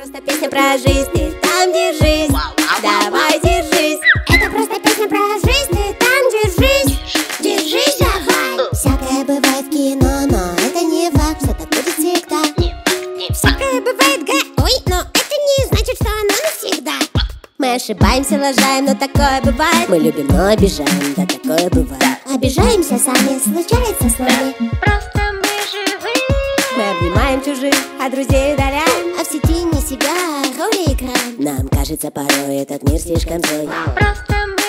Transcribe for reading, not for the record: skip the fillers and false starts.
просто песня про жизнь, ты там держись, давай держись. Это просто песня про жизнь, ты там держись, держись давай. Всякое бывает в кино, но это не факт, что так будет всегда. Всякое бывает ой, но это не значит, что оно навсегда. Мы ошибаемся, лажаем, но такое бывает. Мы любим, но обижаем, да такое бывает. Обижаемся сами, случается с нами. Просто мы живы. Мы обнимаем чужих, а друзей удаляем. А в сети не себя роли играем. Нам кажется порой этот мир слишком злой. Просто мы